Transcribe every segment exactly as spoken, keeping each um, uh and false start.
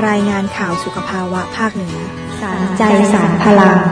รายงานข่าวสุขภาวะภาคเหนือสารใจสารพลัง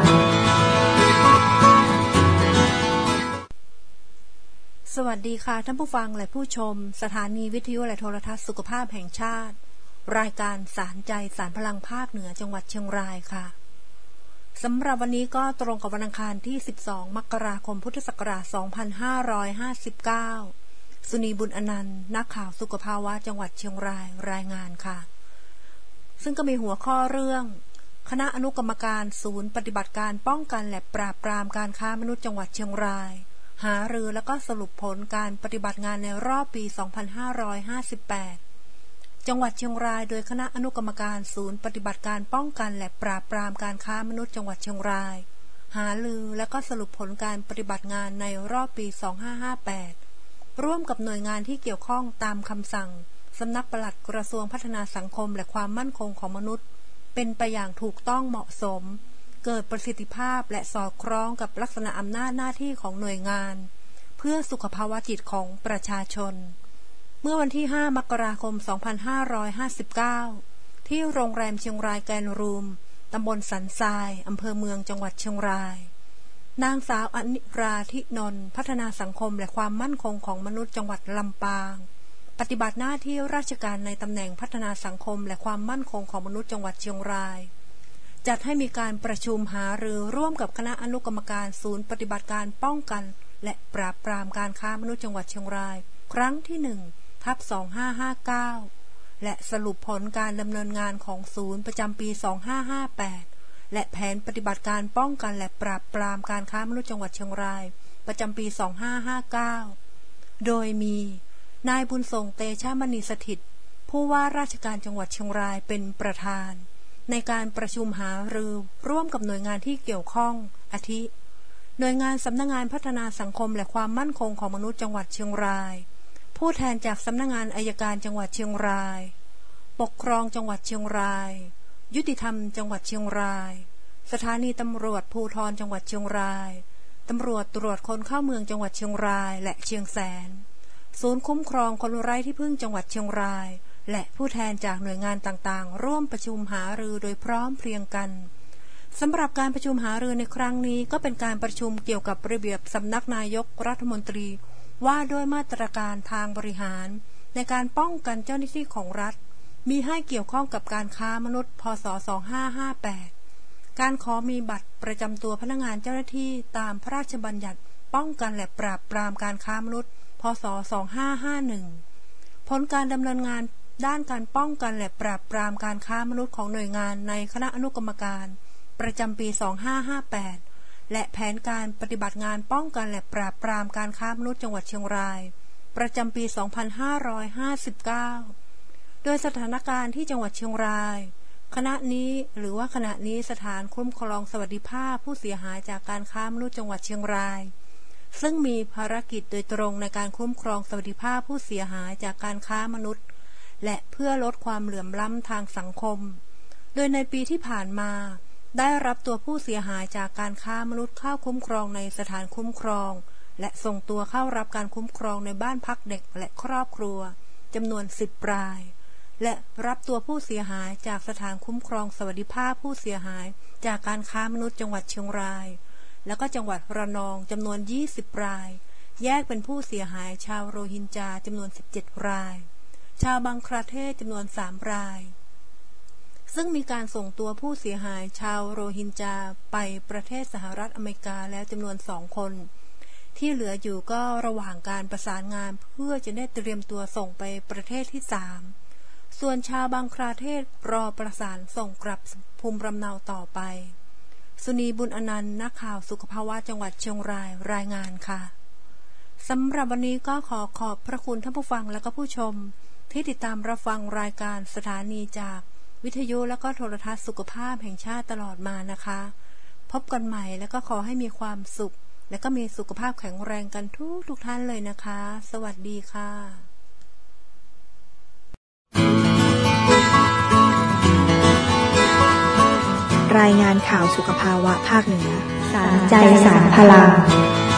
สวัสดีค่ะท่านผู้ฟังและผู้ชมสถานีวิทยุและโทรทัศน์สุขภาพแห่งชาติรายการสารใจสารพลังภาคเหนือจังหวัดเชียงรายค่ะสำหรับวันนี้ก็ตรงกับวันอังคารที่สิบสองมกราคมพุทธศักราชสองพันห้าร้อยห้าสิบเก้าสุนีบุญอนันต์นักข่าวสุขภาวะจังหวัดเชียงรายรายงานค่ะซึ่งก็มีหัวข้อเรื่องคณะอนุกรรมการศูนย์ปฏิบัติการป้องกันและปราบปรามการค้ามนุษย์จังหวัดเชียงรายหารือและก็สรุปผลการปฏิบัติงานในรอบปีสองพันห้าร้อยห้าสิบแปดจังหวัดเชียงรายโดยคณะอนุกรรมการศูนย์ปฏิบัติการป้องกันและปราบปรามการค้ามนุษย์จังหวัดเชียงรายหารือและก็สรุปผลการปฏิบัติงานในรอบปีสองพันห้าร้อยห้าสิบแปดร่วมกับหน่วยงานที่เกี่ยวข้องตามคำสั่งสำนักปลัดกระทรวงพัฒนาสังคมและความมั่นคงของมนุษย์เป็นไปอย่างถูกต้องเหมาะสมเกิดประสิทธิภาพและสอดคล้องกับลักษณะอำนาจหน้าที่ของหน่วยงานเพื่อสุขภาวะจิตของประชาชนเมื่อวันที่ห้ามกราคมสองพันห้าร้อยห้าสิบเก้าที่โรงแรมเชียงรายแกรนด์รูมตำบลสันทรายอำเภอเมืองจังหวัดเชียงรายนางสาวอนิราธินนท์พัฒนาสังคมและความมั่นคงของมนุษย์จังหวัดลำปางปฏิบัติหน้าที่ราชการในตำแหน่งพัฒนาสังคมและความมั่นคงของมนุษย์จังหวัดเชียงรายจัดให้มีการประชุมหารือร่วมกับคณะอนุกรรมการศูนย์ปฏิบัติการป้องกันและปราบปรามการค้ามนุษย์จังหวัดเชียงรายครั้งที่หนึ่งทับสองพันห้าร้อยห้าสิบเก้าและสรุปผลการดำเนินงานของศูนย์ประจำปีสองพันห้าร้อยห้าสิบแปดและแผนปฏิบัติการป้องกันและปราบปรามการค้ามนุษย์จังหวัดเชียงรายประจำปีสองพันห้าร้อยห้าสิบเก้าโดยมีนายบุญส่งเตชะมณีสถิตผู้ว่าราชการจังหวัดเชียงรายเป็นประธานในการประชุมหารือร่วมกับหน่วยงานที่เกี่ยวข้องอาทิหน่วยงานสำนักงานพัฒนาสังคมและความมั่นคงของมนุษย์จังหวัดเชียงรายผู้แทนจากสำนักงานอัยการจังหวัดเชียงรายปกครองจังหวัดเชียงรายยุติธรรมจังหวัดเชียงรายสถานีตำรวจภูธรจังหวัดเชียงรายตำรวจตรวจคนเข้าเมืองจังหวัดเชียงรายและเชียงแสนศูนย์คุ้มครองคนไร้ที่พึ่งจังหวัดเชียงรายและผู้แทนจากหน่วยงานต่างๆร่วมประชุมหารือโดยพร้อมเพรียงกันสำหรับการประชุมหารือในครั้งนี้ก็เป็นการประชุมเกี่ยวกับระเบียบสำนักนายกรัฐมนตรีว่าด้วยมาตรการทางบริหารในการป้องกันเจ้าหน้าที่ของรัฐมีให้เกี่ยวข้องกับการค้ามนุษย์พ.ศ. สองพันห้าร้อยห้าสิบแปดการขอมีบัตรประจำตัวพนักงานเจ้าหน้าที่ตามพระราชบัญญัติป้องกันและปราบปรามการค้ามนุษย์พ.ศ. สองพันห้าร้อยห้าสิบเอ็ดผลการดำเนินงานด้านการป้องกันและปราบปรามการค้ามนุษย์ของหน่วยงานในคณะอนุกรรมการประจำปีสองพันห้าร้อยห้าสิบแปดและแผนการปฏิบัติงานป้องกันและปราบปรามการค้ามนุษย์จังหวัดเชียงรายประจำปีสองพันห้าร้อยห้าสิบเก้าโดยสถานการณ์ที่จังหวัดเชียงรายคณะนี้หรือว่าขณะนี้สถานคุ้มครองสวัสดิภาพผู้เสียหายจากการค้ามนุษย์จังหวัดเชียงรายซึ่งมีภารกิจโดยตรงในการคุ้มครองสวัสดิภาพผู้เสียหายจากการค้ามนุษย์และเพื่อลดความเหลื่อมล้ำทางสังคมโดยในปีที่ผ่านมาได้รับตัวผู้เสียหายจากการค้ามนุษย์เข้าคุ้มครองในสถานคุ้มครองและส่งตัวเข้ารับการคุ้มครองในบ้านพักเด็กและครอบครัวจำนวนสิบรายและรับตัวผู้เสียหายจากสถานคุ้มครองสวัสดิภาพผู้เสียหายจากการค้ามนุษย์จังหวัดเชียงรายแล้วก็จังหวัดระนองจำนวนยี่สิบรายแยกเป็นผู้เสียหายชาวโรฮิงญาจำนวนสิบเจ็ดรายชาวบังคลาเทศจำนวนสามรายซึ่งมีการส่งตัวผู้เสียหายชาวโรฮิงญาไปประเทศสหรัฐอเมริกาแล้วจำนวนสองคนที่เหลืออยู่ก็ระหว่างการประสานงานเพื่อจะได้เตรียมตัวส่งไปประเทศที่สามส่วนชาวบังคลาเทศรอประสานส่งกลับภูมิลำเนาต่อไปสุนีบุญอนันต์นักข่าวสุขภาวะจังหวัดเชียงรายรายงานค่ะสำหรับวันนี้ก็ขอขอบพระคุณท่านผู้ฟังและก็ผู้ชมที่ติดตามรับฟังรายการสถานีจากวิทยุและก็โทรทัศน์สุขภาพแห่งชาติตลอดมานะคะพบกันใหม่แล้วก็ขอให้มีความสุขและก็มีสุขภาพแข็งแรงกันทุกทุกท่านเลยนะคะสวัสดีค่ะรายงานข่าวสุขภาวะภาคเหนือสารใจสารพลัง